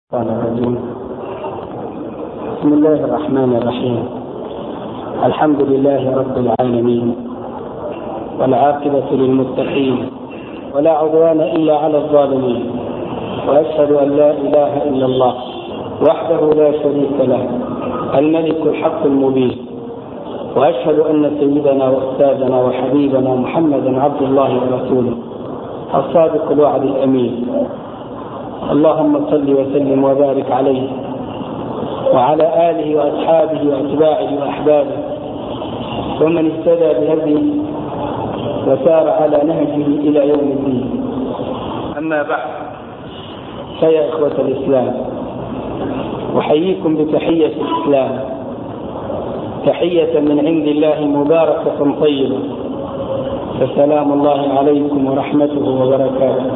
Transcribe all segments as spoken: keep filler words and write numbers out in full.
قال الرجيم. بسم الله الرحمن الرحيم. الحمد لله رب العالمين، والعاقبة للمتقين، ولا عدوان إلا على الظالمين، وأشهد أن لا إله إلا الله وحده لا شريك له الملك الحق المبين، وأشهد أن سيدنا وأستاذنا وحبيبنا محمدا عبد الله ورسوله الصادق الوعد الأمين. اللهم صل وسلم وبارك عليه وعلى آله وأصحابه وأتباعه وأحبابه ومن اهتدى بهديه وسار على نهجه إلى يوم الدين. أما بعد، فيا إخوة الإسلام، أحييكم بتحية الإسلام، تحية من عند الله مباركة طيبة، فسلام الله عليكم ورحمته وبركاته.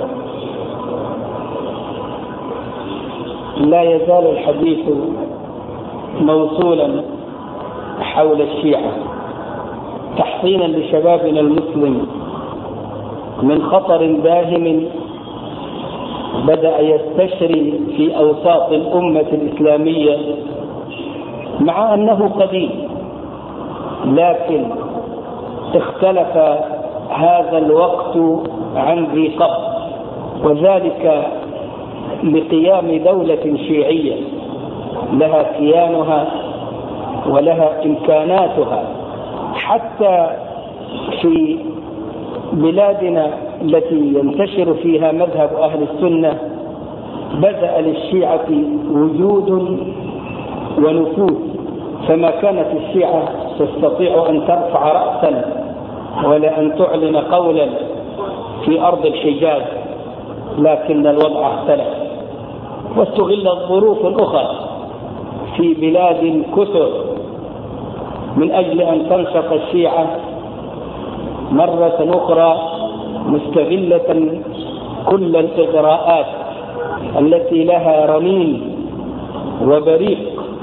لا يزال الحديث موصولا حول الشيعة تحصينا لشبابنا المسلم من خطر داهم بدأ يستشري في أوساط الأمة الإسلامية، مع أنه قديم، لكن اختلف هذا الوقت عن ذي قبل، وذلك لقيام دولة شيعية لها كيانها ولها إمكاناتها. حتى في بلادنا التي ينتشر فيها مذهب أهل السنة بدأ للشيعة وجود ونفوذ، فما كانت الشيعة تستطيع أن ترفع رأسا ولا أن تعلن قولا في أرض الحجاز، لكن الوضع اختلف واستغلت ظروف أخرى في بلاد كثر من أجل أن تنشط الشيعة مرة أخرى، مستغلة كل الإغراءات التي لها رنين وبريق.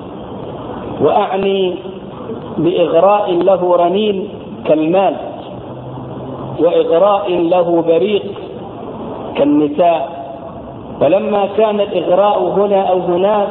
وأعني بإغراء له رنين كالمال، وإغراء له بريق كالنساء. فلما كان الإغراء هنا أو هناك،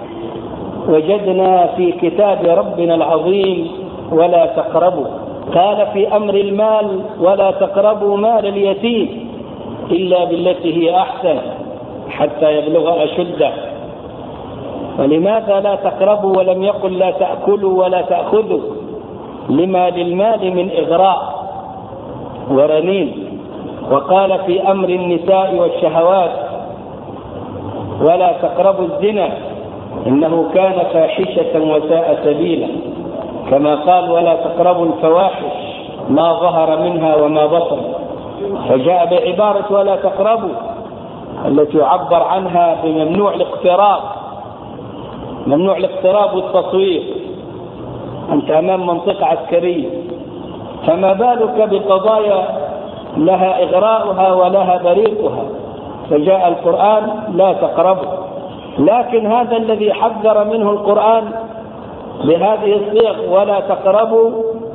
وجدنا في كتاب ربنا العظيم ولا تقربوا، قال في أمر المال ولا تقربوا مال اليتيم إلا بالتي هي أحسن حتى يبلغ أشده. ولماذا لا تقربوا ولم يقل لا تأكلوا ولا تأخذوا؟ لما للمال من إغراء ورنين. وقال في أمر النساء والشهوات ولا تقربوا الزنا إنه كان فاحشة وساء سبيلا، كما قال ولا تقربوا الفواحش ما ظهر منها وما بطن. فجاء بعبارة ولا تقربوا التي يعبر عنها بممنوع الاقتراب، ممنوع الاقتراب والتصوير، أنت أمام منطقة عسكرية، فما بالك بقضايا لها إغراؤها ولها بريقها؟ فجاء القرآن لا تقربوا. لكن هذا الذي حذر منه القرآن بهذه الصيغ ولا تقربوا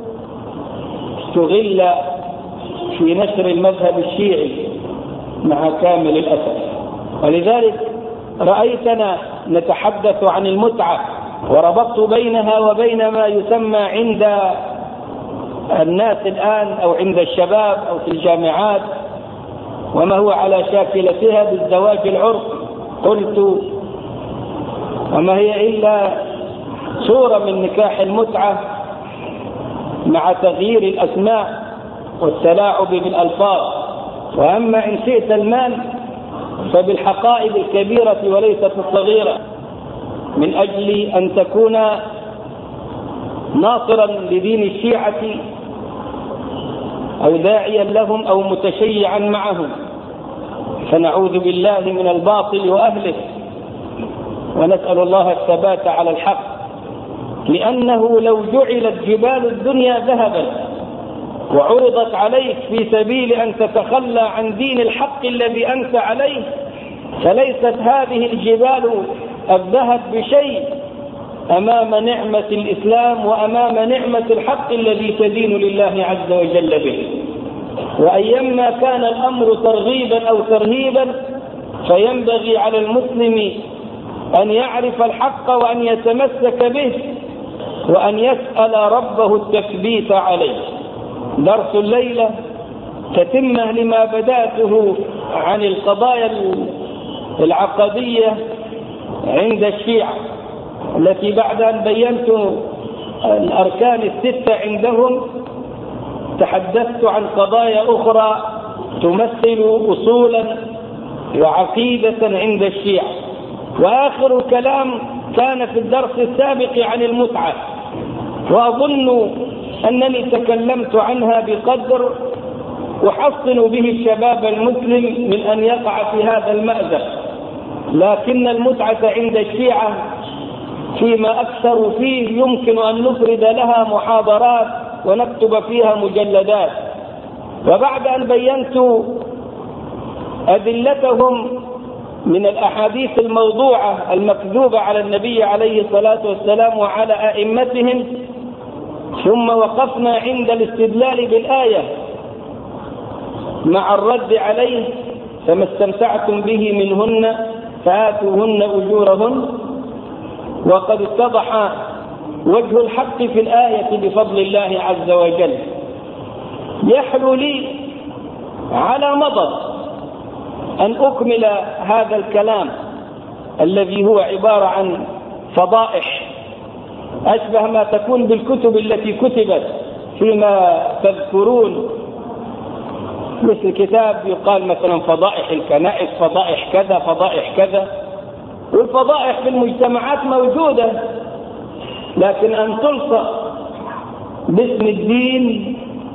استغل في نشر المذهب الشيعي مع كامل الأسف. ولذلك رأيتنا نتحدث عن المتعة، وربطت بينها وبين ما يسمى عند الناس الآن أو عند الشباب أو في الجامعات وما هو على شاكلتها بالزواج العرفي. قلت وما هي إلا صورة من نكاح المتعة مع تغيير الأسماء والتلاعب بالألفاظ. وأما إن شئت المال فبالحقائب الكبيرة وليست الصغيرة، من أجل أن تكون ناصرا لدين الشيعة أو داعيا لهم أو متشيعا معهم. فنعوذ بالله من الباطل وأهله، ونسأل الله الثبات على الحق، لأنه لو جعلت جبال الدنيا ذهبا وعرضت عليك في سبيل أن تتخلى عن دين الحق الذي أنت عليه، فليست هذه الجبال الذهب بشيء أمام نعمة الإسلام وأمام نعمة الحق الذي تدين لله عز وجل به. وأيما كان الأمر ترغيبا أو ترهيبا فينبغي على المسلم أن يعرف الحق وأن يتمسك به وأن يسأل ربه التثبيت عليه. درس الليلة تتمة لما بدأته عن القضايا العقدية عند الشيعة، التي بعد أن بينت الأركان الستة عندهم تحدثت عن قضايا أخرى تمثل أصولا وعقيدة عند الشيعة. وآخر الكلام كان في الدرس السابق عن المتعة، وأظن أنني تكلمت عنها بقدر أحصن به الشباب المسلم من أن يقع في هذا المأزق. لكن المتعة عند الشيعة فيما أكثر فيه يمكن أن نفرد لها محاضرات ونكتب فيها مجلدات. وبعد أن بينت أدلتهم من الأحاديث الموضوعة المكذوبة على النبي عليه الصلاة والسلام وعلى أئمتهم، ثم وقفنا عند الاستدلال بالآية مع الرد عليه: فما استمتعتم به منهن فآتوهن أجورهن. وقد اتضح وجه الحق في الآية بفضل الله عز وجل. يحلو لي على مضض أن أكمل هذا الكلام الذي هو عبارة عن فضائح أشبه ما تكون بالكتب التي كتبت فيما تذكرون، مثل كتاب يقال مثلا فضائح الكنائس، فضائح كذا، فضائح كذا. والفضائح في المجتمعات موجودة، لكن أن تلصق باسم الدين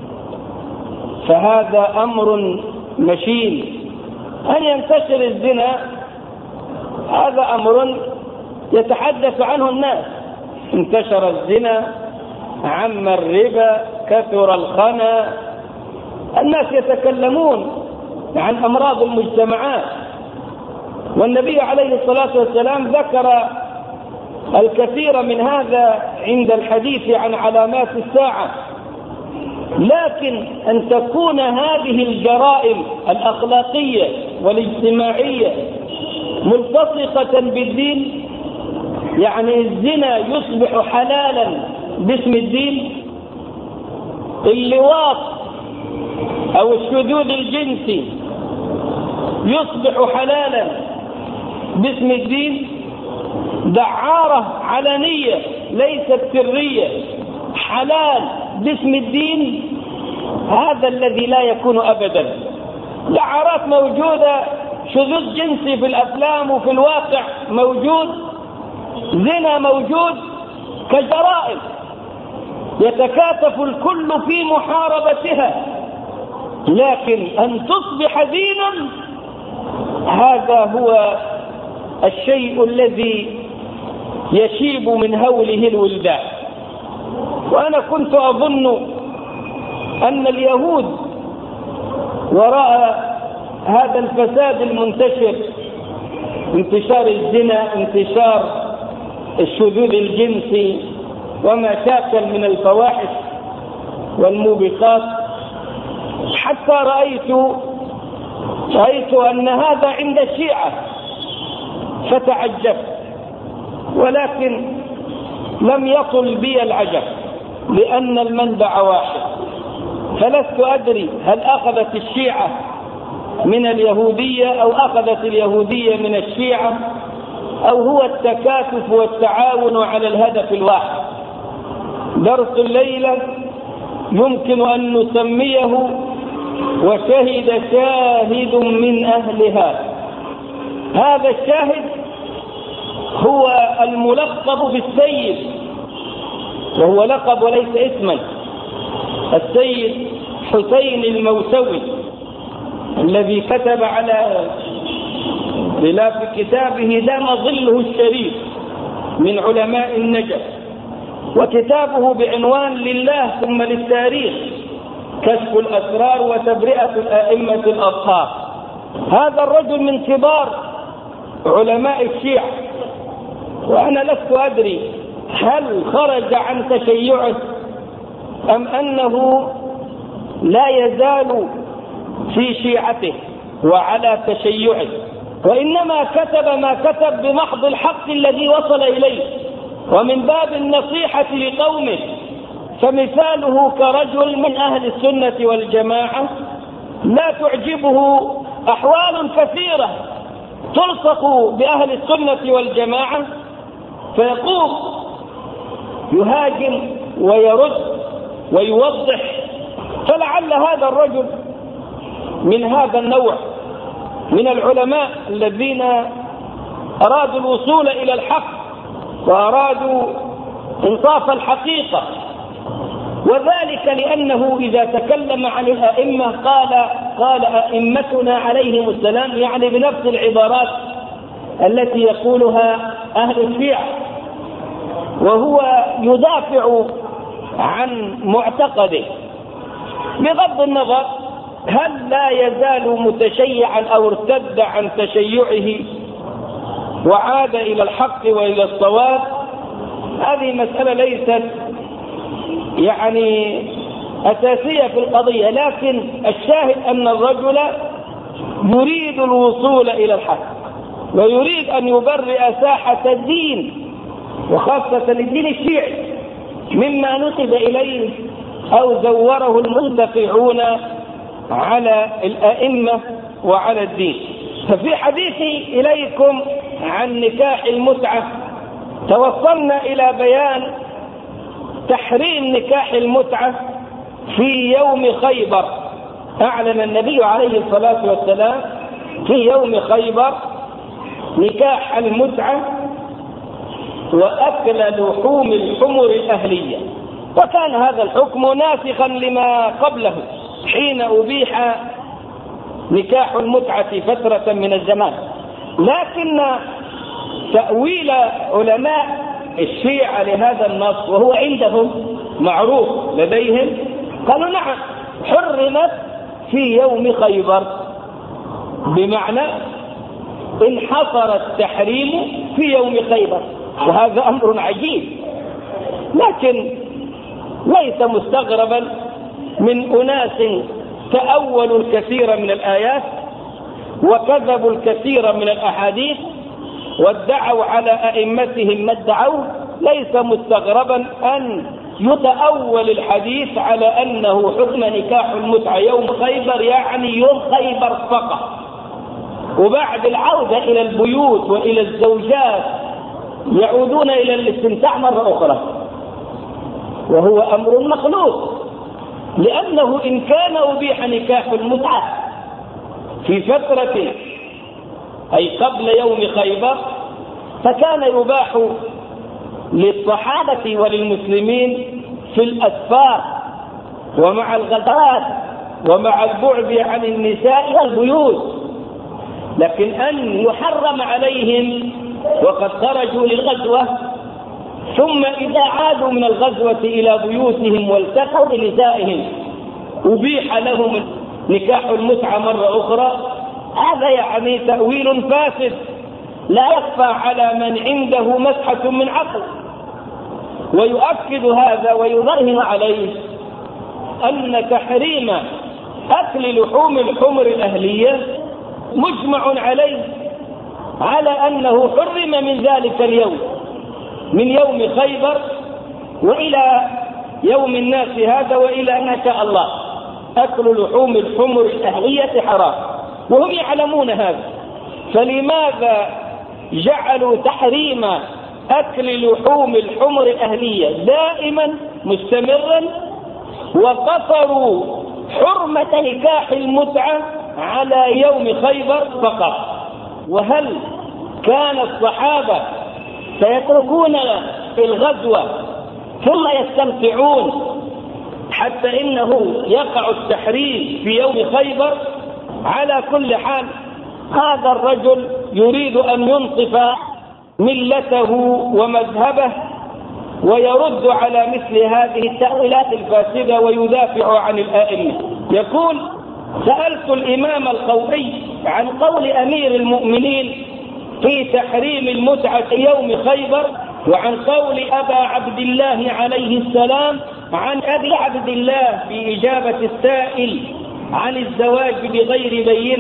فهذا أمر مشين. أن ينتشر الزنا هذا أمر يتحدث عنه الناس. انتشر الزنا، عم الربا، كثر الخنا، الناس يتكلمون عن أمراض المجتمعات. والنبي عليه الصلاة والسلام ذكر الكثير من هذا عند الحديث عن علامات الساعة. لكن أن تكون هذه الجرائم الأخلاقية والاجتماعية ملتصقة بالدين، يعني الزنا يصبح حلالا باسم الدين، اللواط أو الشذوذ الجنسي يصبح حلالا باسم الدين، دعارة علنية ليست سرية حلال باسم الدين، هذا الذي لا يكون أبدا. دعارات موجودة، شذوذ جنسي في الأفلام وفي الواقع موجود، زنا موجود كجرائم يتكاتف الكل في محاربتها. لكن أن تصبح دينا هذا هو الشيء الذي يشيب من هوله الولدان. وأنا كنت أظن أن اليهود وراء هذا الفساد المنتشر، انتشار الزنا، انتشار الشذوذ الجنسي وما شاكل من الفواحش والموبقات، حتى رأيت رأيت أن هذا عند الشيعة فتعجبت، ولكن لم يطل بي العجب لأن المنبع واحد. فلست أدري هل أخذت الشيعة من اليهودية أو أخذت اليهودية من الشيعة، أو هو التكاتف والتعاون على الهدف الواحد. درس الليلة يمكن أن نسميه وشهد شاهد من أهلها. هذا الشاهد هو الملقب بالسيد، وهو لقب وليس اسما، السيد حسين الموسوي، الذي كتب على غلاف كتابه دام ظله الشريف من علماء النجف، وكتابه بعنوان لله ثم للتاريخ، كشف الأسرار وتبرئة الأئمة الأطهار. هذا الرجل من كبار علماء الشيعة، وأنا لست أدري هل خرج عن تشيعه أم أنه لا يزال في شيعته وعلى تشيعه. وإنما كتب ما كتب بمحض الحق الذي وصل إليه ومن باب النصيحة لقومه. فمثاله كرجل من أهل السنة والجماعة لا تعجبه أحوال كثيرة تلصق بأهل السنة والجماعة فيقوم يهاجم ويرد ويوضح. فلعل هذا الرجل من هذا النوع من العلماء الذين أرادوا الوصول إلى الحق وأرادوا إنصاف الحقيقة، وذلك لأنه إذا تكلم عن الأئمة قال قال أئمتنا عليهم السلام، يعني بنفس العبارات التي يقولها أهل الشيعة، وهو يدافع عن معتقده بغض النظر هل لا يزال متشيعا أو ارتد عن تشيعه وعاد إلى الحق وإلى الصواب. هذه مسألة ليست يعني أساسية في القضية، لكن الشاهد أن الرجل يريد الوصول إلى الحق ويريد أن يبرئ ساحة الدين وخاصة الدين الشيعي مما نسب إليه أو زوره المنتفعون على الأئمة وعلى الدين. ففي حديثي إليكم عن نكاح المتعة توصلنا إلى بيان تحريم نكاح المتعة في يوم خيبر. أعلن النبي عليه الصلاة والسلام في يوم خيبر نكاح المتعة وأكل لحوم الحمر الأهلية، وكان هذا الحكم ناسخا لما قبله حين أبيح نكاح المتعة فترة من الزمان. لكن تأويل علماء الشيعة لهذا النص وهو عندهم معروف لديهم قالوا نعم حرمت في يوم خيبر، بمعنى انحصر التحريم في يوم خيبر، وهذا أمر عجيب لكن ليس مستغربا من أناس تأولوا الكثير من الآيات وكذبوا الكثير من الأحاديث وادعوا على أئمتهم ما ادعوا. ليس مستغربا أن يتأول الحديث على أنه حكم نكاح المتعة يوم خيبر، يعني يوم خيبر فقط، وبعد العودة إلى البيوت وإلى الزوجات يعودون إلى الاستمتاع مرة أخرى، وهو أمر مخلوق. لأنه إن كان أبيح نكاح المتعة في فترة أي قبل يوم خيبر فكان يباح للصحابة وللمسلمين في الأسفار ومع الغدرات ومع البعد عن النساء والبيوت، لكن أن يحرم عليهم وقد خرجوا للغزوة ثم إذا عادوا من الغزوة إلى بيوتهم والتقوا بنسائهم أبيح لهم نكاح المتعة مرة أخرى، هذا يعني تأويل فاسد لا يخفى على من عنده مسحة من عقل. ويؤكد هذا ويبرهن عليه أن تحريم أكل لحوم الحمر الأهلية مجمع عليه على أنه حرم من ذلك اليوم، من يوم خيبر وإلى يوم الناس هذا وإلى ما شاء الله أكل لحوم الحمر الأهلية حرام، وهم يعلمون هذا. فلماذا جعلوا تحريم أكل لحوم الحمر الأهلية دائما مستمرا وقصروا حرمة نكاح المتعة على يوم خيبر فقط؟ وهل كان الصحابة سيتركون الغزوة ثم يستمتعون حتى إنه يقع التحريم في يوم خيبر؟ على كل حال هذا الرجل يريد أن ينصف ملته ومذهبه ويرد على مثل هذه التأويلات الفاسدة ويدافع عن الآئمة. يقول: سألت الإمام الخوئي عن قول أمير المؤمنين في تحريم المتعة يوم خيبر وعن قول أبا عبد الله عليه السلام عن أبي عبد الله في إجابة السائل عن الزواج بغير بينة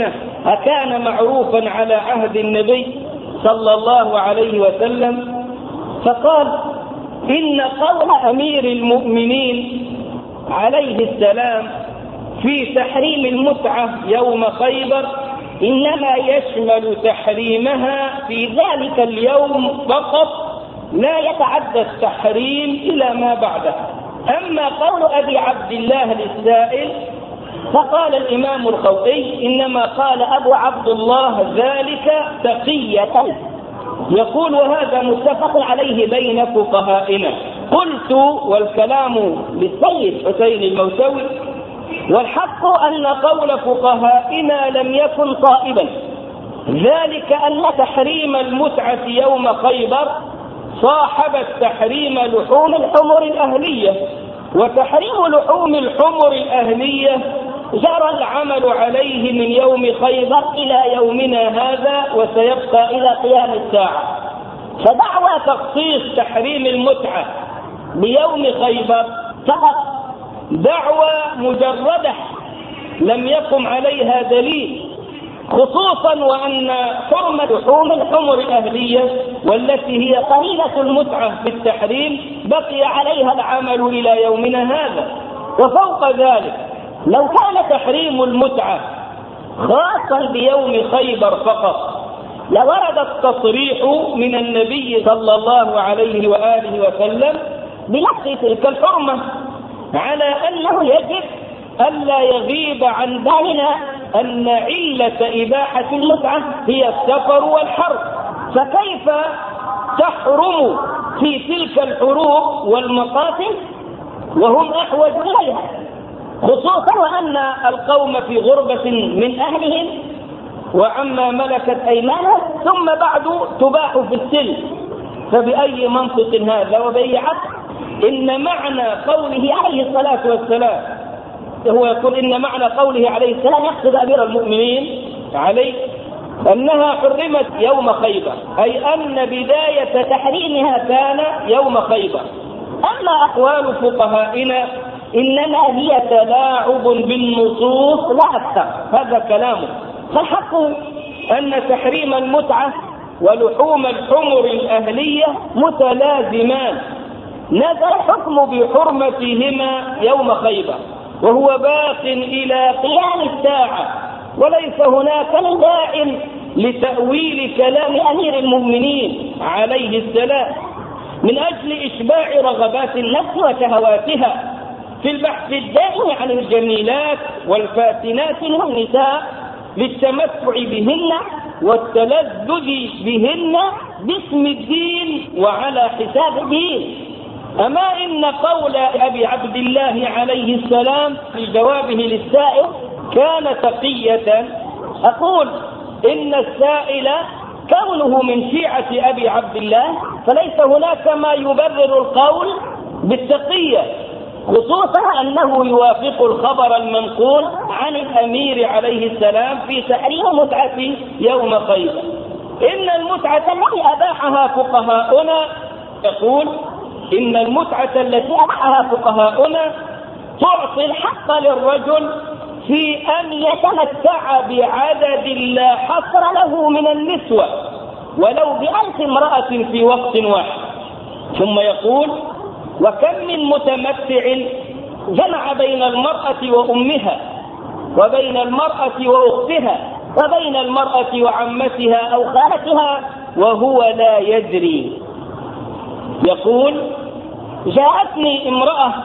أكان معروفا على عهد النبي صلى الله عليه وسلم؟ فقال إن قول أمير المؤمنين عليه السلام في تحريم المتعة يوم خيبر إنما يشمل تحريمها في ذلك اليوم فقط، لا يتعدى التحريم إلى ما بعده. أما قول أبي عبد الله للسائل فقال الإمام الخوئي إنما قال أبو عبد الله ذلك تقية، يقول وهذا متفق عليه بين فقهائنا. قلت والكلام للسيد حسين الموسوي والحق أن قول فقهائنا لم يكن صائبا، ذلك أن تحريم المتعة يوم خيبر صاحب التحريم لحوم الحمر الأهلية، وتحريم لحوم الحمر الأهلية جرى العمل عليه من يوم خيبر إلى يومنا هذا وسيبقى إلى قيام الساعة. فدعوى تخصيص تحريم المتعة بيوم خيبر فقط دعوى مجردة لم يقم عليها دليل، خصوصا وأن حرمة لحوم الحمر الأهلية والتي هي قليلة المتعة بالتحريم بقي عليها العمل إلى يومنا هذا. وفوق ذلك لو كان تحريم المتعة خاصا بيوم خيبر فقط لورد التصريح من النبي صلى الله عليه وآله وسلم بنفس تلك الحرمة على أنه يجب ألا يغيب عن بالنا أن علة إباحة المتعة هي السفر والحرب، فكيف تحرم في تلك الحروب والمقاتل وهم أحوج إليها، خصوصا وأن القوم في غربة من أهلهم وعما ملكت أيمانهم، ثم بعد تباح في السلم. فبأي منطق هذا وبأي عقل؟ إن معنى قوله عليه الصلاة والسلام، هو يقول إن معنى قوله عليه السلام يقصد أمير المؤمنين عليه أنها حرمت يوم خيبر، أي أن بداية تحريمها كان يوم خيبر. أما أقوال فقهائنا إنما هي تلاعب بالنصوص لا أكثر، هذا كلامه. فالحق أن تحريم المتعة ولحوم الحمر الأهلية متلازمان، نزل الحكم بحرمتهما يوم خيبر وهو باق إلى قيام الساعة، وليس هناك داع لتأويل كلام أمير المؤمنين عليه السلام من أجل إشباع رغبات النفس وشهواتها في البحث الدائم عن الجميلات والفاتنات من النساء للتمتع بهن والتلذذ بهن باسم الدين وعلى حساب الدين. أما إن قول أبي عبد الله عليه السلام في جوابه للسائل كان تقية، أقول إن السائل كونه من شيعة أبي عبد الله فليس هناك ما يبرر القول بالتقية، خصوصا أنه يوافق الخبر المنقول عن الأمير عليه السلام في تحريم متعة يوم خيبر. إن المتعة التي أباحها فقهاؤنا، يقول إن المتعة التي أباحها فقهاؤنا تعطي الحق للرجل في أن يتمتع بعدد لا حصر له من النسوة ولو بألف امرأة في وقت واحد. ثم يقول وكم من متمتع جمع بين المرأة وأمها وبين المرأة وأختها وبين المرأة وعمتها أو خالتها وهو لا يدري. يقول جاءتني امرأة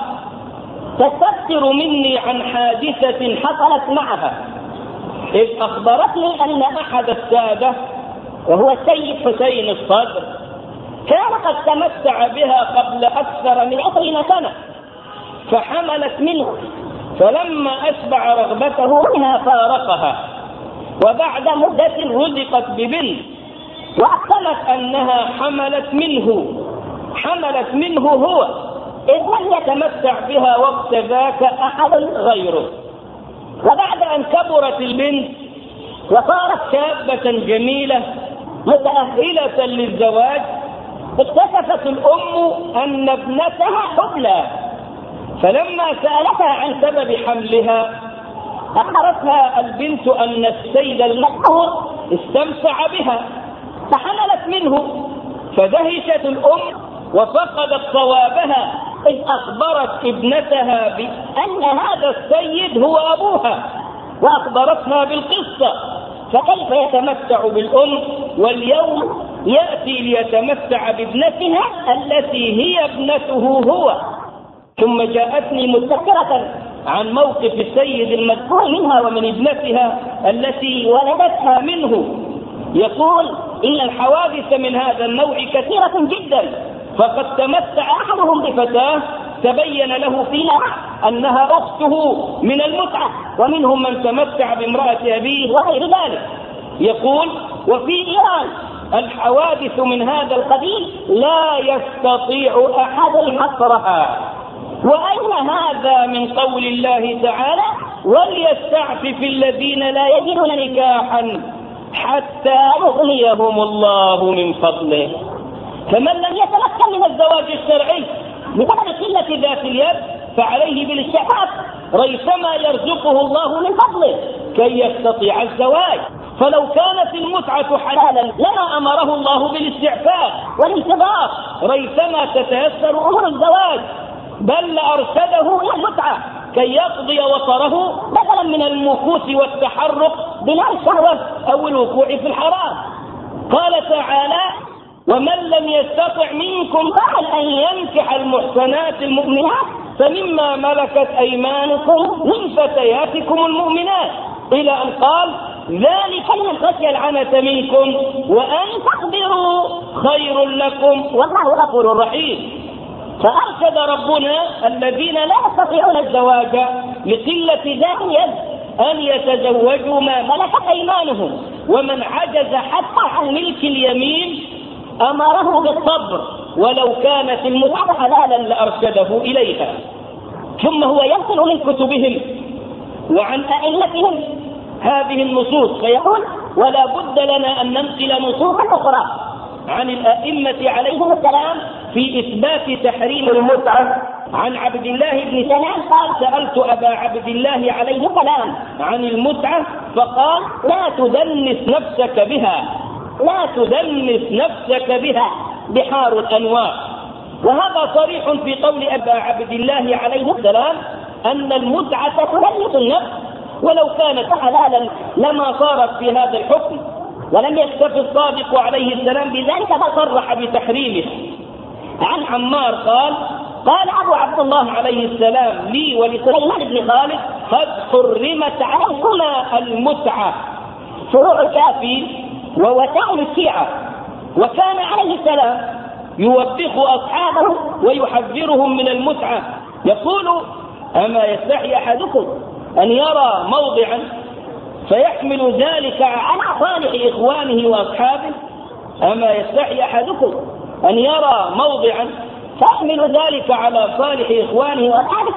تستفسر مني عن حادثة حصلت معها، إذ أخبرتني أن أحد السادة وهو السيد حسين الصدر كان قد تمتع بها قبل أكثر من عشرين سنة فحملت منه، فلما أشبع رغبته منها فارقها، وبعد مدة رزقت ببنت وأقسمت أنها حملت منه حملت منه هو، إذ لم يتمتع بها وقت ذاك أحد غيره. وبعد أن كبرت البنت وصارت شابة جميلة متأهلة للزواج اكتشفت الأم أن ابنتها حبلى، فلما سألتها عن سبب حملها أخبرتها البنت أن السيد المذكور استمتع بها فحملت منه، فدهشت الأم وفقدت صوابها إذ أخبرت ابنتها بأن هذا السيد هو أبوها وأخبرتها بالقصة، فكيف يتمتع بالأم واليوم يأتي ليتمتع بابنتها التي هي ابنته هو. ثم جاءتني مذكرة عن موقف السيد المذكور منها ومن ابنتها التي ولدتها منه، يقول إن الحوادث من هذا النوع كثيرة جدا، فقد تمتع أحدهم بفتاة تبين له فيها أنها أخته من المتعة، ومنهم من تمتع بامرأة أبيه وغير ذلك. يقول وفي إيران الحوادث من هذا القبيل لا يستطيع أحد حصرها. وأين هذا من قول الله تعالى وليستعفف الذين لا يجدون نكاحا حتى يغنيهم الله من فضله. فمن لم يتمكن من الزواج الشرعي بسبب قلة ذات اليد فعليه بالاستعفاف ريثما يرزقه الله من فضله كي يستطيع الزواج. فلو كانت المتعة حلالا لما أمره الله بالاستعفاف والانتظار ريثما تتيسر أمور الزواج، بل لأرشده إلى المتعة كي يقضي وطره بدلا من المكوس والتحرك بنار الشهوة أو الوقوع في الحرام. قال تعالى ومن لم يستطع منكم أن ينكح المحصنات المؤمنات فمما ملكت أيمانكم من فتياتكم المؤمنات، إلى أن قال ذلك لمن خشي العنة منكم وأن تقدروا خير لكم والله غفور رحيم. فأرشد ربنا الذين لا يستطيعون الزواج لقلة ذات اليد أن يتزوجوا ما ملكت أيمانهم، ومن عجز حتى عن ملك اليمين أمره بالصبر ولو كانت المتعة حلالا لأرشده إليها. ثم هو ينقل من كتبهم وعن أئمتهم هذه النصوص فيقول ولا بد لنا أن ننقل نصوصا أخرى عن الأئمة عليهم السلام في إثبات تحريم المتعة. عن عبد الله بن سلام قال سألت أبا عبد الله عليه السلام عن المتعة فقال لا تدنس نفسك بها لا تدنس نفسك بها بحار الأنوار. وهذا صريح في قول أبا عبد الله عليه السلام أن المتعة تدنس النفس، ولو كانت حلالا لما صارت في هذا الحكم، ولم يكتفي الصادق عليه السلام بذلك فصرح بتحريمه. عن عمار قال قال أبو عبد الله عليه السلام لي ولسليمان بن خالد قد حرمت عليكما المتعة فروع الكافي ووسائل الشيعة. وكان عليه السلام يوبخ أصحابه ويحذرهم من المتعة، يقول أما يستحي أحدكم أن يرى موضعا فيحمل ذلك على صالح إخوانه وأصحابه أما يستحي أحدكم أن يرى موضعا فيحمل ذلك على صالح إخوانه وأصحابه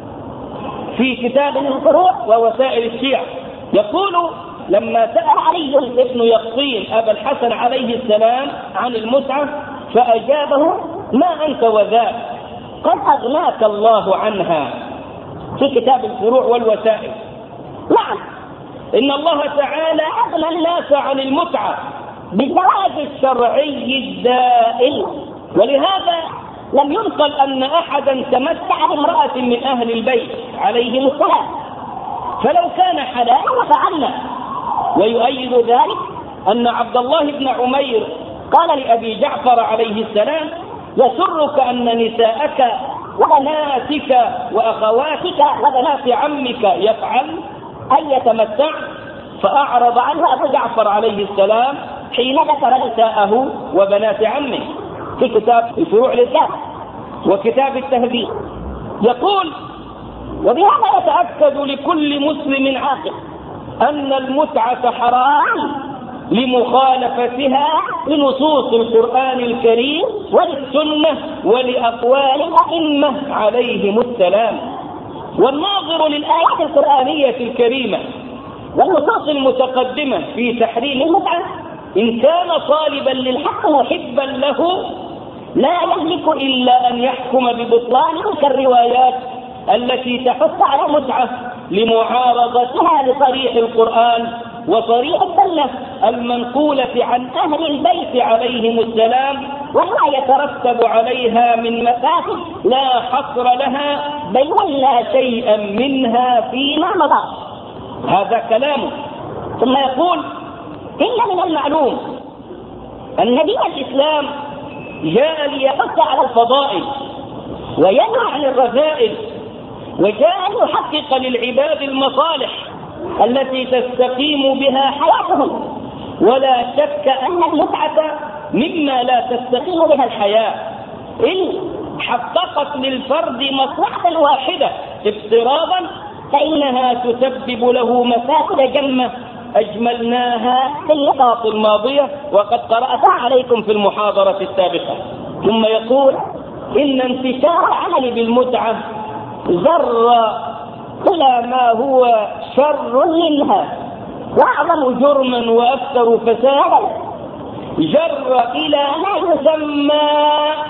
في كتاب الفروع ووسائل الشيعة. يقول لما سأل علي ابن يقطين أبا الحسن عليه السلام عن المتعة فأجابه ما أنت وذاك قد أغناك الله عنها في كتاب الفروع والوسائل. نعم إن الله تعالى أغنى الناس عن المتعة بالزواج الشرعي الدائم، ولهذا لم ينقل أن أحدا تمتع بامرأة من أهل البيت عليهم السلام، فلو كان حلالا لفعلنا. ويؤيد ذلك أن عبد الله بن عمير قال لأبي جعفر عليه السلام يسرك أن نساءك وبناتك وأخواتك وبنات عمك يفعل أن يتمتع، فأعرض عنه أبو جعفر عليه السلام حين ذكر نساءه وبنات عمه في كتاب الفروع للكاف وكتاب التهذيب. يقول وبهذا يتأكد لكل مسلم عاقل أن المتعة حرام لمخالفتها لنصوص القرآن الكريم وللسنة ولأقوال الأئمة عليهم السلام. والناظر للآيات القرآنية الكريمة والنصوص المتقدمة في تحريم المتعة إن كان طالبا للحق محبا له لا يملك إلا أن يحكم ببطلانه كالروايات التي تحث على المتعة لمعارضتها لصريح القرآن وصريح السنة المنقولة عن أهل البيت عليهم السلام، وما يترتب عليها من مفاسد لا حصر لها بل ولا شيئا منها فيما مضى. هذا كلامه. ثم يقول: إن من المعلوم أن دين الإسلام جاء ليحث على الفضائل وينهى عن الرذائل، وجاء ليحقق للعباد المصالح التي تستقيم بها حياتهم، ولا شك أن المتعة مما لا تستقيم بها الحياة. إن حققت للفرد مصلحة واحدة افتراضا فإنها تسبب له مفاسد جمة أجملناها في النقاط الماضية وقد قرأتها عليكم في المحاضرة السابقة. ثم يقول: إن انتشار العمل بالمتعة جر إلى ما هو شر منها وأعظم جرما وأكثر فسادا، جر إلى ما يسمى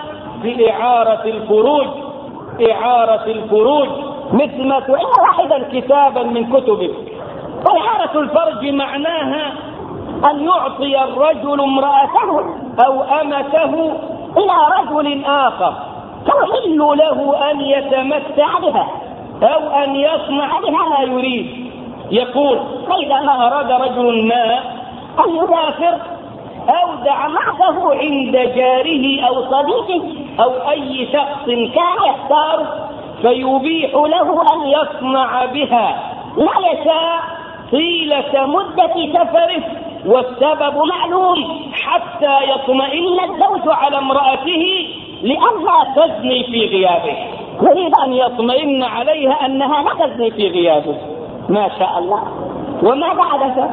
بإعارة الفروج. إعارة الفروج مثل ما تعين واحدا كتابا من كتبه. وإعارة الفرج معناها أن يعطي الرجل امرأته أو أمته إلى رجل آخر تحل له أن يتمتع بها أو أن يصنع بها ما يريد. يقول: فإذا ما أراد رجل ما أن يسافر أودع معه عند جاره أو صديقه أو أي شخص كان يختاره فيبيح له أن يصنع بها ما يشاء طيلة مدة سفره، والسبب معلوم حتى يطمئن الزوج على امرأته لئلا تزني في غيابه. يريد أن يطمئن عليها أنها لا تزني في غيابه. ما شاء الله. وماذا حدث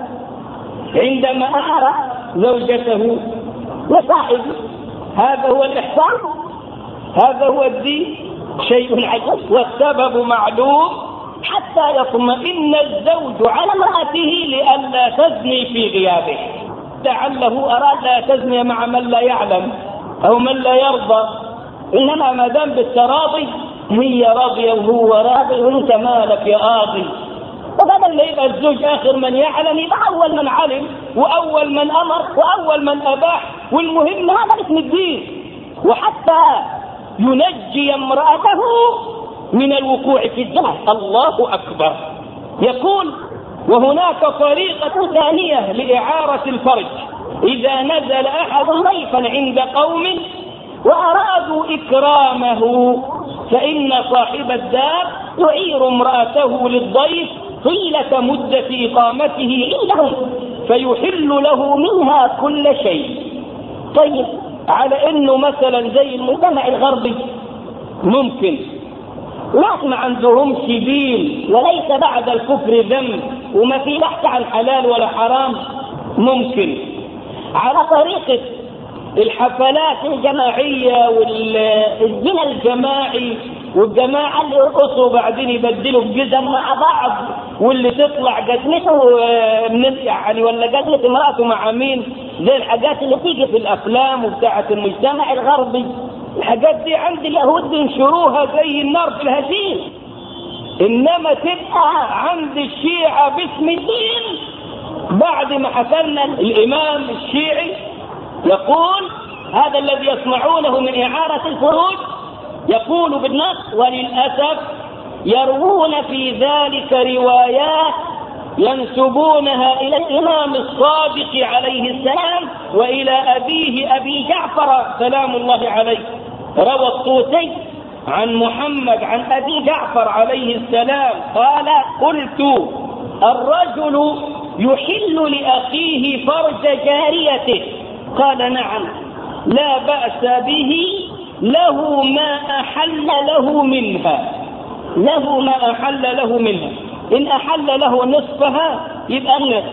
عندما أعار زوجته وصاحبه؟ هذا هو الإحسان، هذا هو الدين. شيء عجيب. والسبب معلوم حتى يطمئن الزوج على امرأته لئلا تزني في غيابه. لعله أراد لا تزني مع من لا يعلم أو من لا يرضى، إنما ما دام بالتراضي هي راضية وهو راضي وانت مالك يا قاضي. وبدل ما يبقى الزوج آخر من يعلم يبقى أول من علم وأول من أمر وأول من أباح، والمهم هذا اسم الدين. وحتى ينجي امرأته من الوقوع في الزنا. الله أكبر. يقول: وهناك طريقة ثانية لإعارة الفرج: إذا نزل أحد ضيفا عند قوم وأرادوا إكرامه فإن صاحب الدار يعير امرأته للضيف طيلة مدة إقامته عندهم فيحل له منها كل شيء. طيب، على إنه مثلا زي المجتمع الغربي ممكن ناس ما عندهم دين وليس بعد الكفر ذنب وما في بحث عن حلال ولا حرام، ممكن على طريقة الحفلات الجماعية والزنا الجماعي والجماعة اللي يرقصوا وبعدين يبدلوا بجزم مع بعض، واللي تطلع جزمته من يعني ولا جزمة امرأته مع مين، زي الحاجات اللي تيجي في الأفلام وبتاعة المجتمع الغربي. الحاجات دي عند اليهود بينشروها زي النار في الهشيم، إنما تبقى عند الشيعة باسم الدين. بعد ما حكلنا الإمام الشيعي يقول: هذا الذي يصنعونه من إعارة الفروج، يقول بالنص: وللأسف يروون في ذلك روايات ينسبونها إلى الإمام الصادق عليه السلام وإلى أبيه أبي جعفر سلام الله عليه. روى الطوسي عن محمد عن أبي جعفر عليه السلام قال: قلت: الرجل يحل لأخيه فرج جاريته؟ قال: نعم. لا بأس به، له ما أحل له منها، له ما أحل له منها. إن أحل له نصفها يبقى النصف،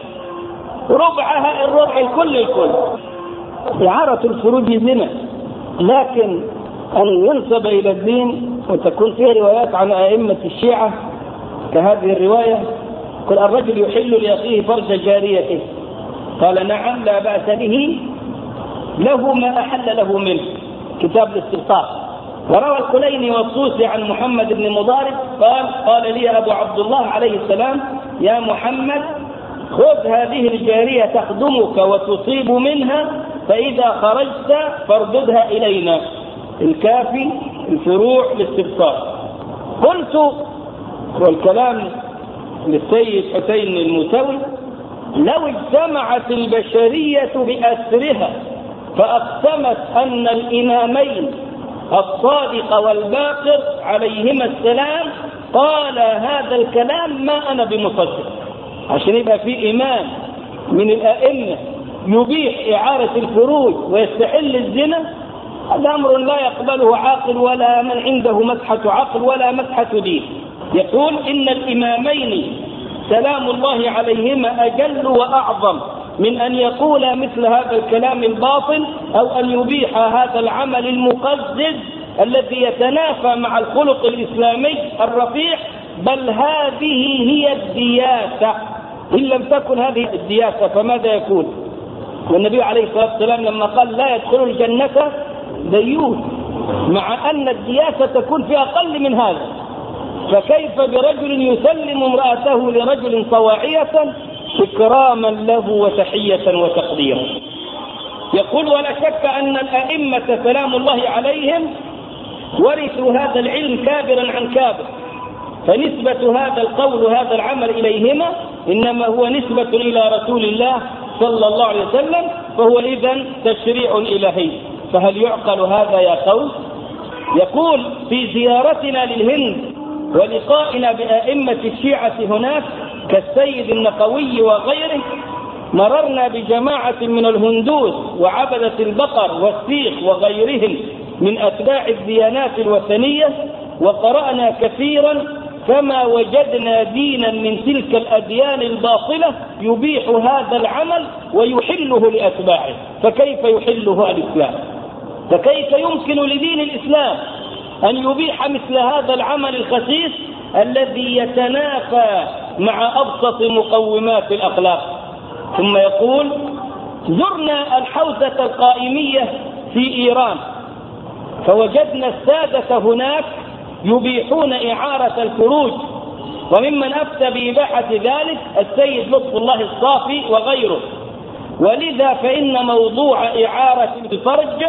ربعها الربع، الكل الكل. إعارة الفروج زنا، لكن أن ينسب إلى الدين وتكون فيه روايات عن أئمة الشيعة كهذه الرواية: قل الرجل يحل لأخيه فرج جاريته؟ قال: نعم، لا بأس به، له ما أحل له منه. كتاب الاستبصار. وروى الكليني والطوسي عن محمد بن مضارب قال قال لي أبو عبد الله عليه السلام يا محمد خذ هذه الجارية تخدمك وتصيب منها، فإذا خرجت فارددها إلينا. الكافي الفروع الاستبصار. قلت والكلام للسيد حسين الموسوي لو اجتمعت البشرية بأسرها فأقسمت أن الإمامين الصادق والباقر عليهما السلام قال هذا الكلام ما أنا بمصدق. عشان يبقى في إمام من الأئمة يبيح إعارة الفروج ويستحل الزنا، هذا أمر لا يقبله عاقل ولا من عنده مسحة عقل ولا مسحة دين. يقول إن الإمامين سلام الله عليهما أجل وأعظم من أن يقول مثل هذا الكلام الباطل أو أن يبيح هذا العمل المقزز الذي يتنافى مع الخلق الإسلامي الرفيع، بل هذه هي الدياسة. إن لم تكن هذه الدياسة فماذا يكون؟ والنبي عليه الصلاة والسلام لما قال لا يدخل الجنة ديوث، مع أن الدياسة تكون في أقل من هذا، فكيف برجل يسلم امرأته لرجل طواعية إكراما له وتحية وتقديرا؟ يقول ولا شك أن الأئمة سلام الله عليهم ورثوا هذا العلم كابرا عن كابر، فنسبة هذا القول وهذا العمل إليهما إنما هو نسبة إلى رسول الله صلى الله عليه وسلم، فهو إذن تشريع إلهي. فهل يعقل هذا يا قوم؟ يقول في زيارتنا للهند ولقائنا بأئمة الشيعة هناك كالسيد النقوي وغيره، مررنا بجماعة من الهندوس وعبدة البقر والسيخ وغيرهم من أتباع الديانات الوثنية، وقرأنا كثيرا فما وجدنا دينا من تلك الأديان الباطلة يبيح هذا العمل ويحله لأتباعه. فكيف يحله الإسلام؟ فكيف يمكن لدين الإسلام أن يبيح مثل هذا العمل الخسيس الذي يتنافى مع أبسط مقومات الأخلاق؟ ثم يقول زرنا الحوزة القائمية في إيران فوجدنا السادة هناك يبيحون إعارة الفروج، وممن أفتى بإباحة ذلك السيد لطف الله الصافي وغيره. ولذا فإن موضوع إعارة الفرج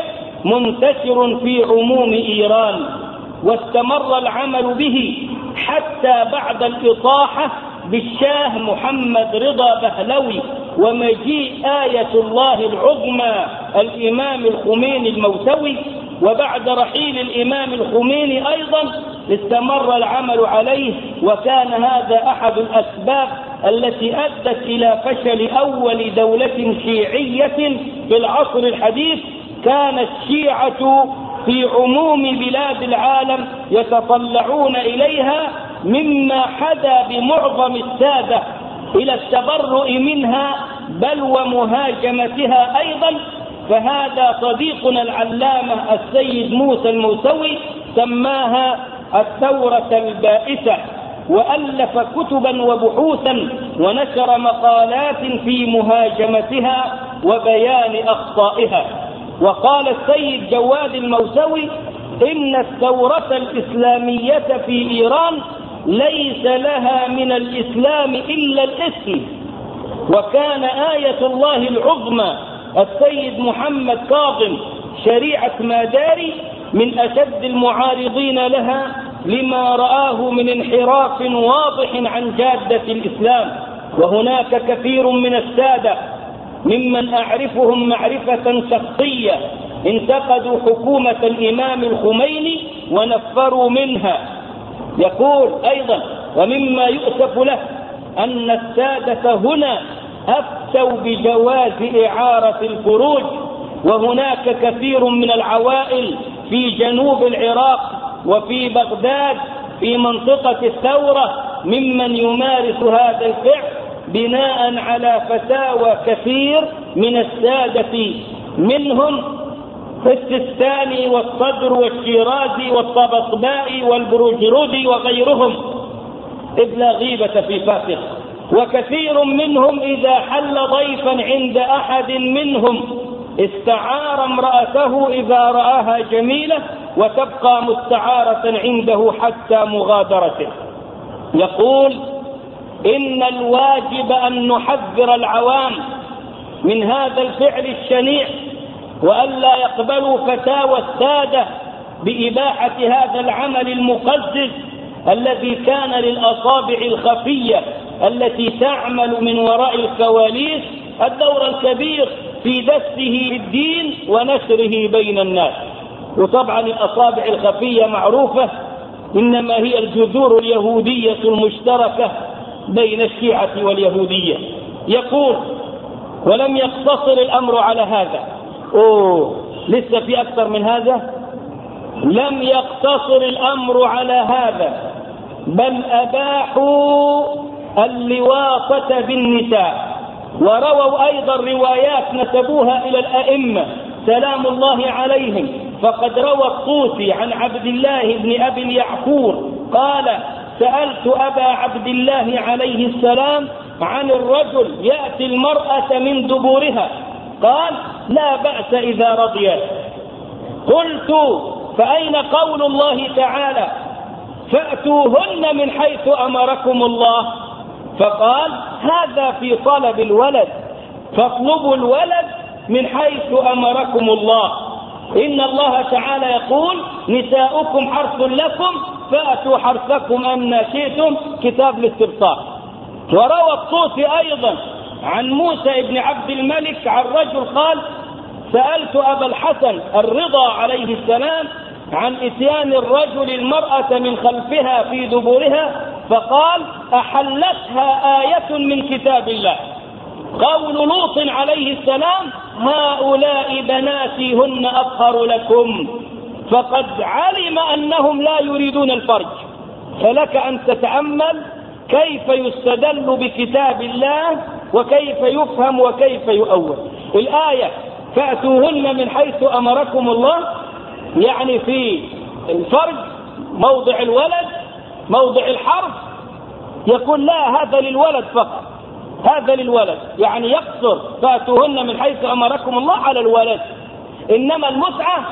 منتشر في عموم إيران، واستمر العمل به حتى بعد الإطاحة بالشاه محمد رضا بهلوي ومجيء آية الله العظمى الإمام الخميني الموسوي، وبعد رحيل الإمام الخميني أيضا استمر العمل عليه. وكان هذا أحد الأسباب التي أدت إلى فشل أول دولة شيعية في العصر الحديث. كان الشيعة في عموم بلاد العالم يتطلعون إليها، مما حدا بمعظم السادة إلى التبرؤ منها بل ومهاجمتها أيضا. فهذا صديقنا العلامة السيد موسى الموسوي سماها الثورة البائسة، وألف كتبا وبحوثا ونشر مقالات في مهاجمتها وبيان أخطائها. وقال السيد جواد الموسوي إن الثورة الإسلامية في إيران ليس لها من الإسلام إلا الاسم، وكان آية الله العظمى السيد محمد كاظم شريعة ماداري من أشد المعارضين لها لما رآه من انحراف واضح عن جادة الإسلام. وهناك كثير من السادة ممن أعرفهم معرفة شخصية انتقدوا حكومة الإمام الخميني ونفروا منها. يقول أيضا ومما يؤسف له أن السادة هنا أفتوا بجواز إعارة الفروج، وهناك كثير من العوائل في جنوب العراق وفي بغداد في منطقة الثورة ممن يمارس هذا الفعل بناء على فتاوى كثير من السادة، منهم السيستاني والصدر والشيرازي والطبطبائي والبروجرودي وغيرهم، إذ لا غيبة في فاسق. وكثير منهم إذا حل ضيفا عند أحد منهم استعار امرأته إذا رآها جميلة وتبقى مستعارة عنده حتى مغادرته. يقول إن الواجب أن نحذر العوام من هذا الفعل الشنيع، وألا يقبلوا فتاوى السادة بإباحة هذا العمل المقزز الذي كان للأصابع الخفية التي تعمل من وراء الكواليس الدور الكبير في دسه للدين ونشره بين الناس. وطبعا الأصابع الخفية معروفة، إنما هي الجذور اليهودية المشتركة بين الشيعة واليهودية. يقول ولم يقتصر الأمر على هذا، أوه لسه في أكثر من هذا. لم يقتصر الأمر على هذا، بل أباحوا اللواطة بالنساء، ورووا أيضا روايات نسبوها إلى الأئمة سلام الله عليهم. فقد روى الطوسي عن عبد الله بن أبي اليعفور قال سألت أبا عبد الله عليه السلام عن الرجل يأتي المرأة من دبورها، قال لا بأس إذا رضيت. قلت فأين قول الله تعالى فأتوهن من حيث أمركم الله؟ فقال هذا في طلب الولد، فاطلبوا الولد من حيث أمركم الله. إن الله تعالى يقول نساؤكم حرث لكم فأتوا حرثكم أن شئتم، كتاب الاستبصار. وروى الطوسي أيضا عن موسى بن عبد الملك عن رجل قال سألت أبا الحسن الرضا عليه السلام عن إتيان الرجل المرأة من خلفها في دبورها، فقال أحلتها آية من كتاب الله. قول لوط عليه السلام هؤلاء بناتي هن أطهر لكم، فقد علم أنهم لا يريدون الفرج. فلك أن تتأمل كيف يستدل بكتاب الله وكيف يفهم وكيف يؤول. الآية فأتوهن من حيث أمركم الله يعني في الفرج موضع الولد موضع الحرف، يقول لا هذا للولد فقط، هذا للولد، يعني يقصر فأتوهن من حيث أمركم الله على الولد، إنما المتعة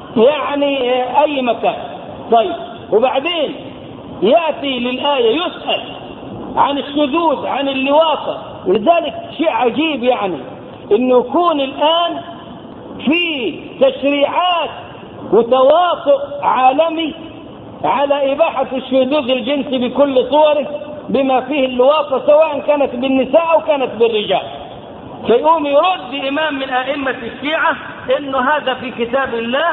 يعني أي مكان. طيب وبعدين يأتي للآية يسأل عن الشذوذ عن اللواطة. ولذلك شيء عجيب يعني إنه يكون الآن في تشريعات وتواطؤ عالمي على إباحة الشذوذ الجنسي بكل صوره بما فيه اللواطة، سواء كانت بالنساء أو كانت بالرجال. فيقوم يرد إمام من أئمة الشيعة إنه هذا في كتاب الله،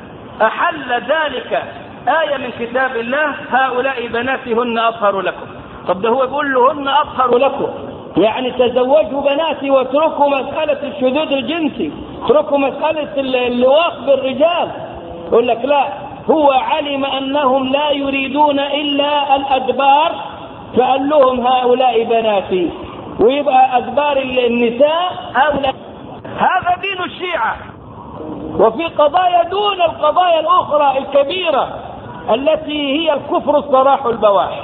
أحل ذلك آية من كتاب الله هؤلاء بناتي هن أطهر لكم. طب ده هو يقول له هن أطهر لكم، يعني تزوجوا بناتي واتركوا مسألة الشذوذ الجنسي، اتركوا مسألة اللواط بالرجال. يقول لك لا، هو علم أنهم لا يريدون إلا الأدبار فقال لهم هؤلاء بناتي، ويبقى أدبار النساء هؤلاء. هذا دين الشيعة. وفي قضايا دون القضايا الأخرى الكبيرة التي هي الكفر الصراح البواح.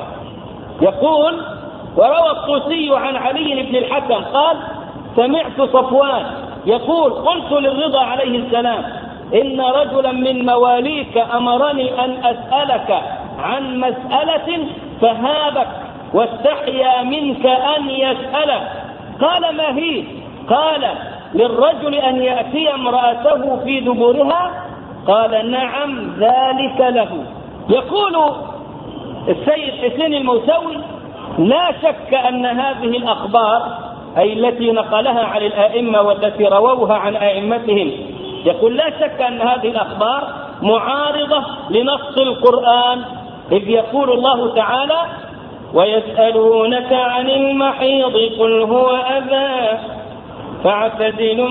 يقول وروى الطوسي عن علي بن الحسن قال سمعت صفوان يقول قلت للرضا عليه السلام إن رجلا من مواليك أمرني أن أسألك عن مسألة فهابك واستحيا منك أن يسألك. قال ما هي؟ قال للرجل أن يأتي امرأته في دبرها. قال نعم ذلك له. يقول السيد حسين الموسوي لا شك أن هذه الأخبار أي التي نقلها عن الآئمة والتي رووها عن آئمتهم، يقول لا شك أن هذه الأخبار معارضة لنص القرآن، إذ يقول الله تعالى ويسألونك عن المحيض قل هو أذى فاعتزلوا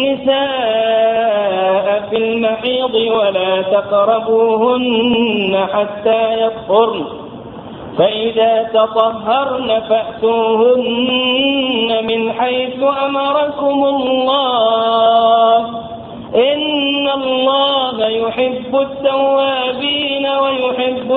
النساء في المحيض ولا تقربوهن حتى يطهرن فإذا تطهرن فأتوهن من حيث أمركم الله إن الله يحب التوابين ويحب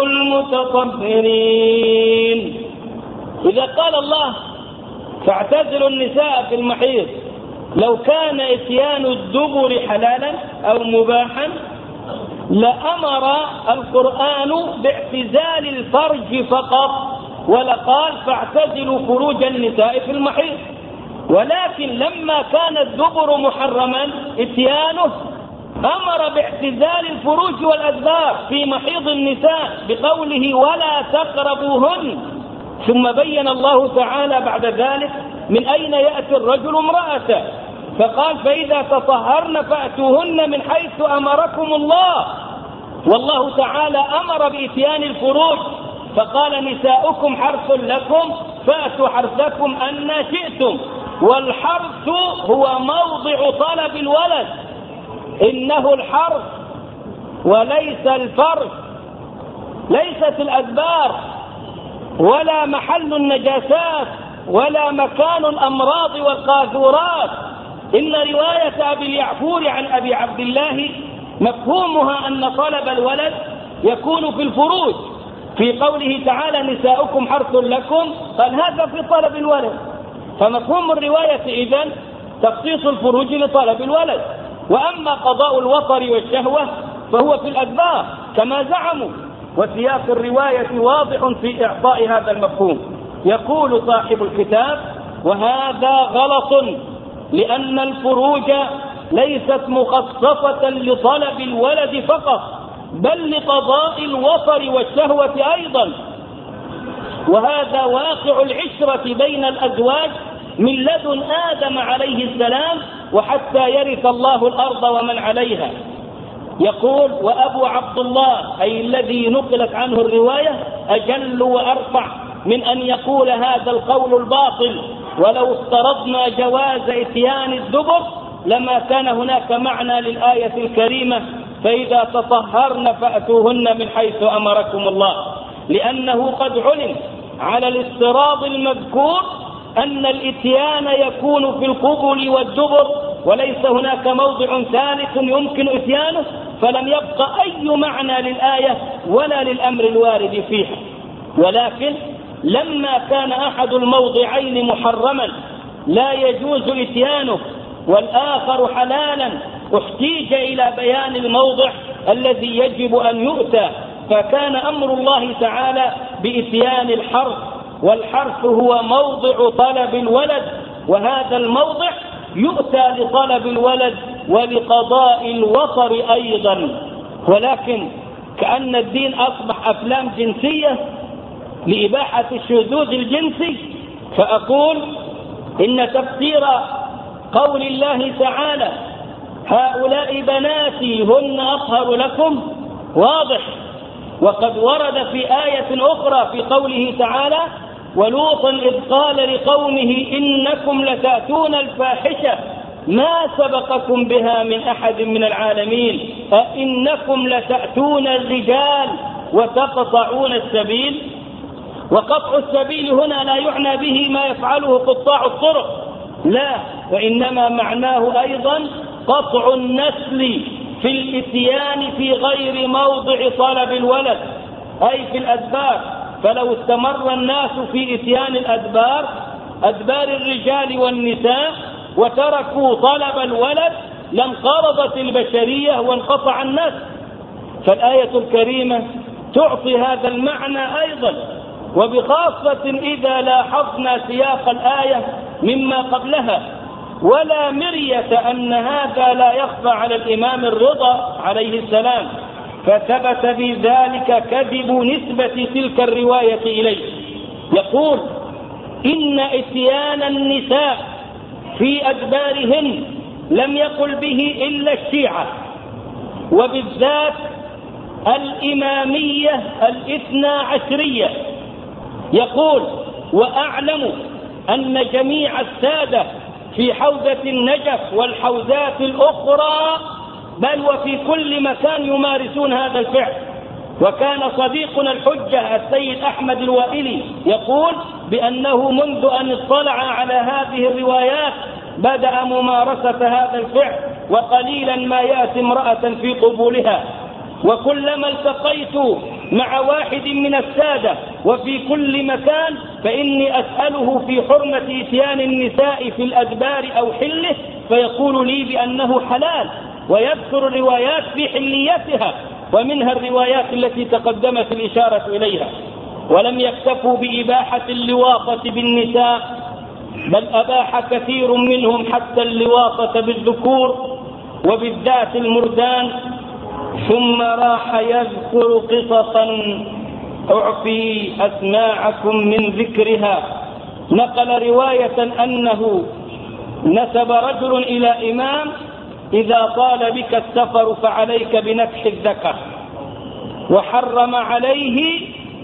المتطهرين. إذا قال الله فاعتزلوا النساء في المحيض، لو كان إتيان الدبر حلالا أو مباحا لأمر القرآن باعتزال الفرج فقط، ولقال فاعتزلوا فروج النساء في المحيض. ولكن لما كان الدبر محرما اتيانه أمر باعتزال الفروج والأدبار في محيض النساء بقوله ولا تقربوهن، ثم بين الله تعالى بعد ذلك من أين يأتي الرجل امرأته، فقال فإذا تطهرن فأتوهن من حيث أمركم الله. والله تعالى أمر بإتيان الفروج فقال نساؤكم حرث لكم فأتوا حرثكم أن شئتم. والحرث هو موضع طلب الولد، إنه الحرث وليس الفرث، ليست الأدبار ولا محل النجاسات ولا مكان الأمراض والقاذورات. إن رواية أبي اليعفور عن أبي عبد الله مفهومها أن طلب الولد يكون في الفروج، في قوله تعالى نساؤكم حرث لكم، قال هذا في طلب الولد، فمفهوم الرواية إذن تخصيص الفروج لطلب الولد. وأما قضاء الوطر والشهوة فهو في الأدبار كما زعموا، وسياق الرواية واضح في إعطاء هذا المفهوم. يقول صاحب الكتاب وهذا غلط، لأن الفروج ليست مخصصة لطلب الولد فقط، بل لقضاء الوطر والشهوة أيضا، وهذا واقع العشرة بين الأزواج من لدن آدم عليه السلام وحتى يرث الله الأرض ومن عليها. يقول وأبو عبد الله أي الذي نقلت عنه الرواية أجل وأرفع من أن يقول هذا القول الباطل، ولو افترضنا جواز إتيان الدبر لما كان هناك معنى للآية الكريمة فإذا تطهرن فأتوهن من حيث أمركم الله، لأنه قد علم على الافتراض المذكور أن الإتيان يكون في القبل والدبر وليس هناك موضع ثالث يمكن إتيانه، فلم يبق أي معنى للآية ولا للأمر الوارد فيها. ولكن لما كان أحد الموضعين محرما لا يجوز إتيانه والآخر حلالا احتيج إلى بيان الموضع الذي يجب أن يؤتى، فكان أمر الله تعالى بإتيان الحرث، والحرث هو موضع طلب الولد، وهذا الموضع يؤتى لطلب الولد ولقضاء الوطر أيضا. ولكن كأن الدين أصبح أفلام جنسية لإباحة الشذوذ الجنسي، فأقول إن تفسير قول الله تعالى هؤلاء بناتي هن أطهر لكم واضح، وقد ورد في آية أخرى في قوله تعالى ولوطا إذ قال لقومه إنكم لتأتون الفاحشة ما سبقكم بها من أحد من العالمين أئنكم لتأتون الرجال وتقطعون السبيل. وقطع السبيل هنا لا يعنى به ما يفعله قطاع الطرق، لا، وإنما معناه أيضا قطع النسل في الإتيان في غير موضع طلب الولد أي في الأدبار. فلو استمر الناس في إتيان الأدبار أدبار الرجال والنساء وتركوا طلب الولد لانقرضت البشرية وانقطع النسل. فالآية الكريمة تعطي هذا المعنى أيضا، وبخاصة إذا لاحظنا سياق الآية مما قبلها. ولا مرية أن هذا لا يخفى على الإمام الرضا عليه السلام، فثبت بذلك كذب نسبة تلك الرواية إليه. يقول إن إتيان النساء في أدبارهن لم يقل به إلا الشيعة، وبالذات الإمامية الاثنى عشرية. يقول وأعلم أن جميع السادة في حوزة النجف والحوزات الأخرى بل وفي كل مكان يمارسون هذا الفعل. وكان صديقنا الحجة السيد أحمد الوائلي يقول بأنه منذ أن اطلع على هذه الروايات بدأ ممارسة هذا الفعل، وقليلا ما يأتي امرأة في قبولها. وكلما التقيت مع واحد من السادة وفي كل مكان فإني أسأله في حرمة إتيان النساء في الأدبار أو حله، فيقول لي بأنه حلال، ويذكر الروايات في حليتها، ومنها الروايات التي تقدمت الإشارة إليها. ولم يكتفوا بإباحة اللواطة بالنساء، بل أباح كثير منهم حتى اللواطة بالذكور وبالذات المردان. ثم راح يذكر قصصا أعفي أسماعكم من ذكرها. نقل رواية أنه نسب رجل إلى إمام: إذا طال بك السفر فعليك بنكح الذكر، وحرم عليه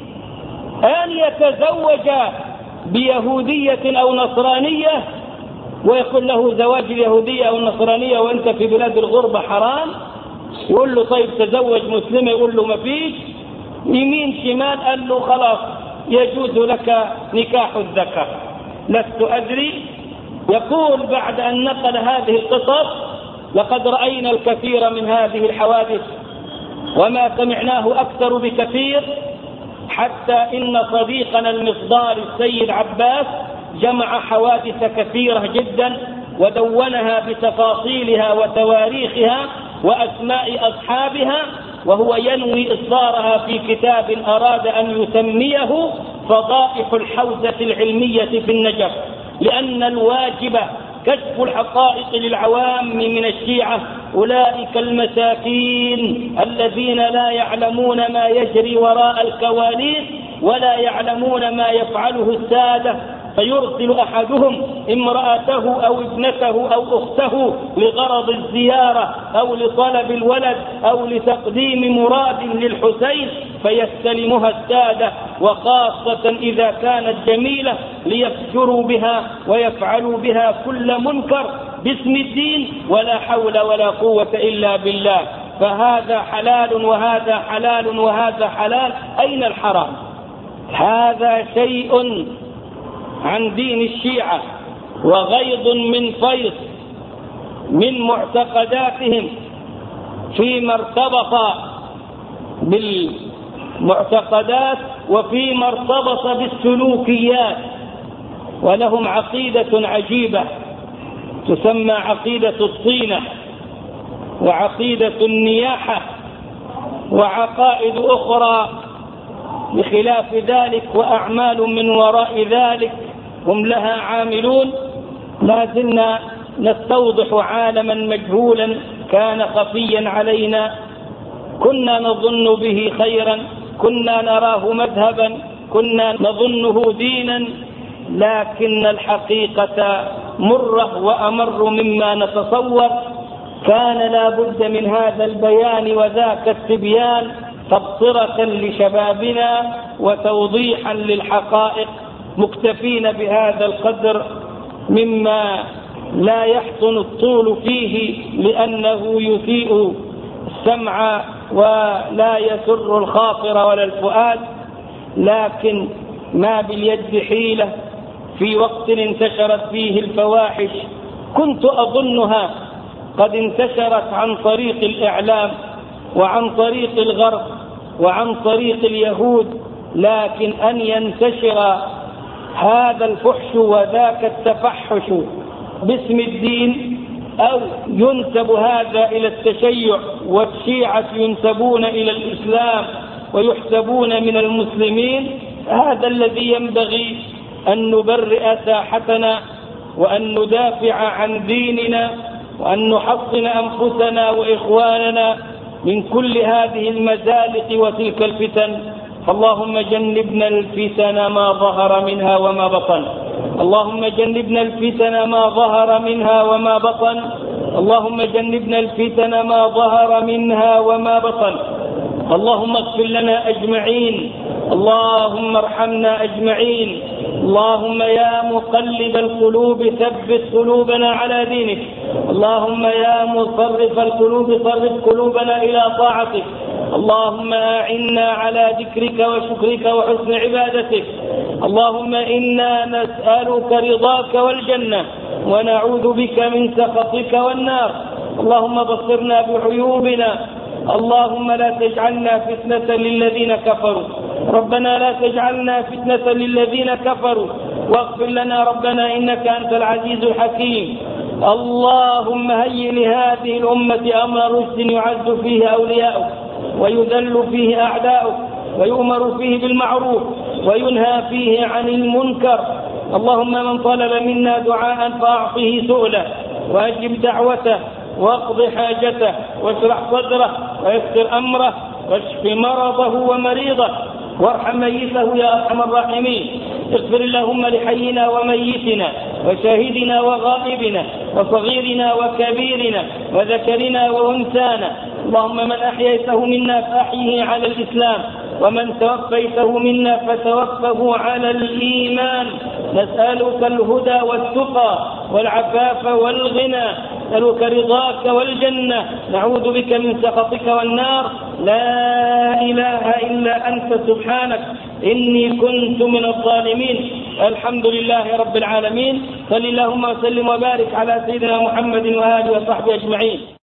أن يتزوج بيهودية أو نصرانية، ويقول له زواج اليهودية أو النصرانية وأنت في بلاد الغربة حرام. يقول له طيب تزوج مسلمة، يقول له ما فيش. يمين شمال، قال له خلاص يجوز لك نكاح الذكر. لست أدري. يقول بعد أن نقل هذه القصص: لقد رأينا الكثير من هذه الحوادث وما سمعناه أكثر بكثير، حتى إن صديقنا المفضال السيد عباس جمع حوادث كثيرة جدا ودونها بتفاصيلها وتواريخها وأسماء أصحابها، وهو ينوي إصدارها في كتاب أراد أن يسميه فضائح الحوزة العلمية في النجف، لأن الواجب كشف الحقائق للعوام من الشيعة، أولئك المساكين الذين لا يعلمون ما يجري وراء الكواليس ولا يعلمون ما يفعله السادة، فيرسل أحدهم امرأته أو ابنته أو أخته لغرض الزيارة أو لطلب الولد أو لتقديم مراد للحسين، فيستلمها السادة وخاصة إذا كانت جميلة ليفجروا بها ويفعلوا بها كل منكر باسم الدين، ولا حول ولا قوة إلا بالله. فهذا حلال وهذا حلال وهذا حلال، أين الحرام؟ هذا شيء عن دين الشيعة وغيض من فيض من معتقداتهم فيما ارتبط بالمعتقدات وفيما ارتبط بالسلوكيات. ولهم عقيدة عجيبة تسمى عقيدة الطينة وعقيدة النياحة وعقائد أخرى بخلاف ذلك، وأعمال من وراء ذلك هم لها عاملون. لا زلنا نستوضح عالما مجهولا كان خفيا علينا، كنا نظن به خيرا، كنا نراه مذهبا، كنا نظنه دينا، لكن الحقيقة مرة وأمر مما نتصور. كان لا بد من هذا البيان وذاك التبيان تبصرة لشبابنا وتوضيحا للحقائق، مكتفين بهذا القدر مما لا يحسن الطول فيه لأنه يسيء السمع ولا يسر الخاطر ولا الفؤاد. لكن ما باليد حيلة، في وقت انتشرت فيه الفواحش كنت أظنها قد انتشرت عن طريق الإعلام وعن طريق الغرب وعن طريق اليهود، لكن أن ينتشر هذا الفحش وذاك التفحش باسم الدين، أو ينسب هذا إلى التشيع والشيعة ينسبون إلى الإسلام ويحسبون من المسلمين، هذا الذي ينبغي أن نبرئ ساحتنا وأن ندافع عن ديننا وأن نحصن أنفسنا وإخواننا من كل هذه المزالق وتلك الفتن. اللهم جنبنا الفتن ما ظهر منها وما بطن، اللهم جنبنا الفتن ما ظهر منها وما بطن، اللهم جنبنا الفتن ما ظهر منها وما بطن. اللهم اغفر لنا أجمعين، اللهم ارحمنا أجمعين. اللهم يا مقلب القلوب ثبت قلوبنا على دينك، اللهم يا مصرف القلوب صرف قلوبنا إلى طاعتك، اللهم أعنا على ذكرك وشكرك وحسن عبادتك. اللهم إنا نسألك رضاك والجنة ونعوذ بك من سخطك والنار. اللهم بصرنا بعيوبنا، اللهم لا تجعلنا فتنة للذين كفروا، ربنا لا تجعلنا فتنة للذين كفروا، واغفر لنا ربنا إنك أنت العزيز الحكيم. اللهم هيئ لهذه الأمة أمر رشد يعز فيه أولياؤك ويذل فيه أعداؤك ويؤمر فيه بالمعروف وينهى فيه عن المنكر. اللهم من طلب منا دعاء فأعطه سؤله وأجب دعوته واقض حاجته واشرح صدره ويسر أمره واشف مرضه ومريضه وارحم ميته يا أرحم الراحمين. اغفر اللهم لحينا وميتنا وشاهدنا وغائبنا وصغيرنا وكبيرنا وذكرنا وأنثانا. اللهم من أحييته منا فأحيه على الإسلام ومن توفيته منا فتوفه على الإيمان. نسألك الهدى والتقى والعفاف والغنى، نسألك رضاك والجنة، نعوذ بك من سخطك والنار. لا إله إلا أنت سبحانك إني كنت من الظالمين. الحمد لله رب العالمين. صل اللهم وسلم وبارك على سيدنا محمد وآله وصحبه أجمعين.